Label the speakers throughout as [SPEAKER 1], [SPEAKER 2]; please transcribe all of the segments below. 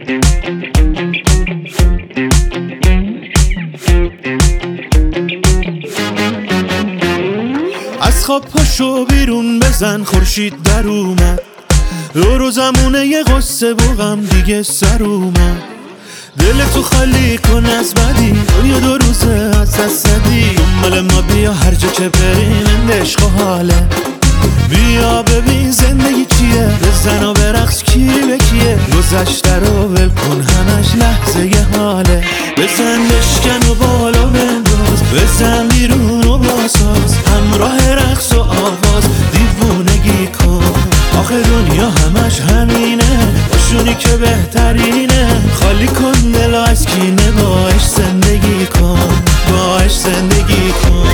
[SPEAKER 1] از خواب پاشو بیرون بزن، خورشید در اومد. رو زمونه یه قصه و غم دیگه سر اومد. دلتو خالی کن از بدی، دنیا 2 روزه از دست زدی. دنبال ما بیا هر جا که بریم، این عشق و حاله. بیا ببین زندگی چیه، بزن و برقص کی به کیه. گذشته رو ول کن، همش لحظه ی حاله. بزن بشکن و بالا بنداز، بزن بیرون و باساز. همراه رقص و آواز دیوونگی کن. آخه دنیا همش همینه، باشونی که بهترینه. خالی کن دلو از کینه، باش زندگی کن، باش زندگی کن.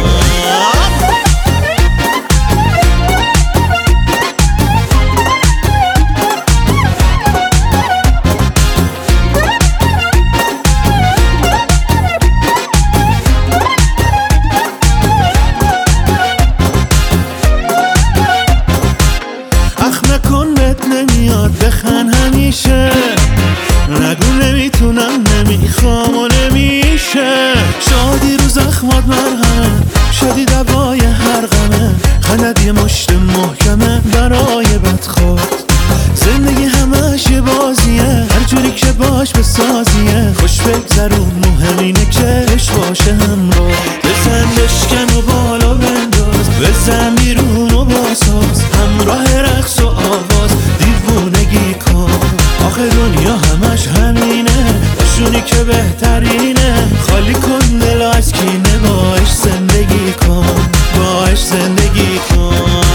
[SPEAKER 1] نمیاد بخن همیشه، نگو نمیتونم نمیخوام و نمیشه. شادی رو زخمات مرهمه، شادی دوای هر غمه. خندت یه مشت محکمه برای بدخواد. زندگی همش یه بازیه، هر جوری که باش بسازیه. خوش بگذرون، مهم اینه که عشق باشه همراه. بزن بشکن و بالا بنداز، بزن بیرون و باساز. همراه رقص و آواز دیوونگی کن. آخه دنیا همش همینه، باشونی که بهترینه. خالی کن دلو از کینه، باش زندگی کن، باش زندگی کن.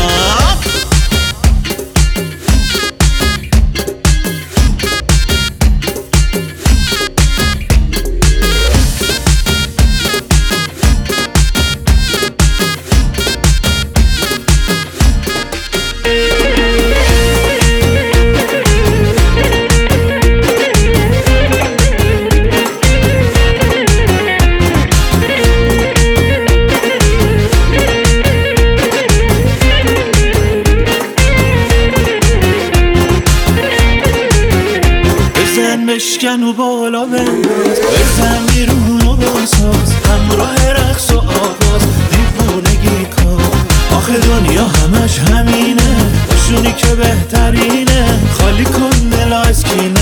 [SPEAKER 1] بشکن و بالا بنداز، بزن بیرون و باساز. همراه رقص و آواز دیوونگی کن. آخه دنیا همش همینه، باشونی که بهترینه. خالی کن دل از کینه،